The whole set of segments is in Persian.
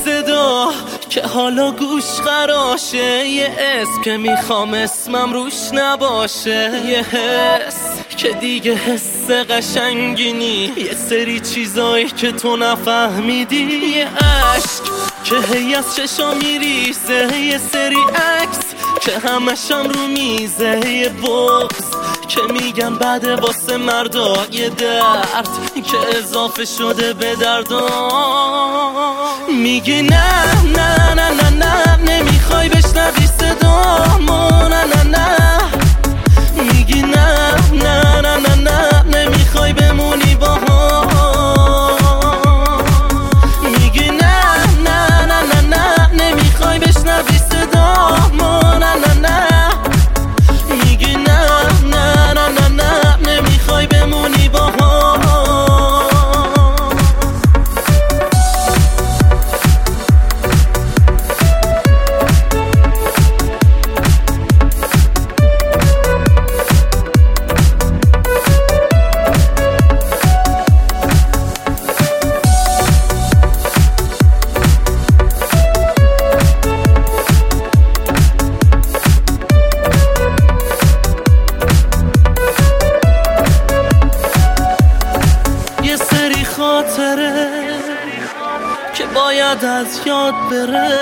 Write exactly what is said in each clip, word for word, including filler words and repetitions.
صدا که حالا گوش خراشه، یه اسم که میخوام اسمم روش نباشه، یه حس که دیگه حس قشنگینی، یه سری چیزایی که تو نفهمیدی، یه عشق که هی از چشا میریزه، یه سری عکس که همشم رو میزه، یه بغض که میگن بده واسه مردا، یه درد که اضافه شده به دردام. میگی نه نه نه نه نه نمیخوای بشنوی صدامو، نه نه نه میگی نه نه نه نه نه نمیخوای بمونی با هم، میگی نه نه نه نه نه نمیخوای بشنوی صدامو، نه نه نه میگی نه نه نه نه نه نمیخوای بمونی با هم. خاطره که باید از یاد بره،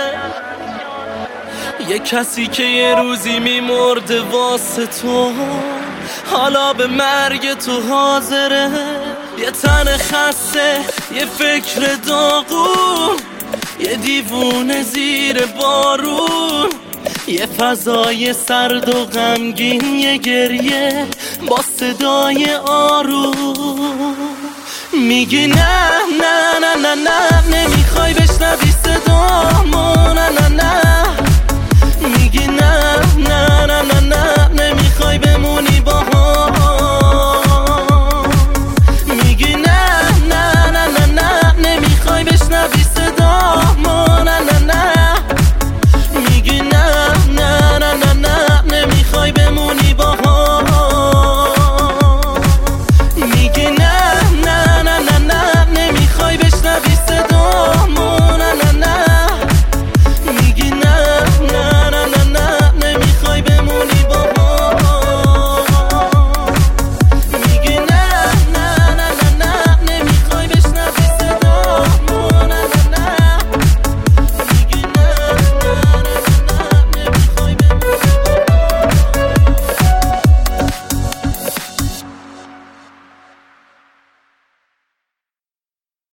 یه کسی که یه روزی میمرده واسه تو، حالا به مرگ تو حاضره، یه تن خسته، یه فکر داغون، یه دیوونه زیر بارون، یه فضای سرد و غمگین، یه گریه با صدای آروم. میگی نه نه نه نه نه نمیخوای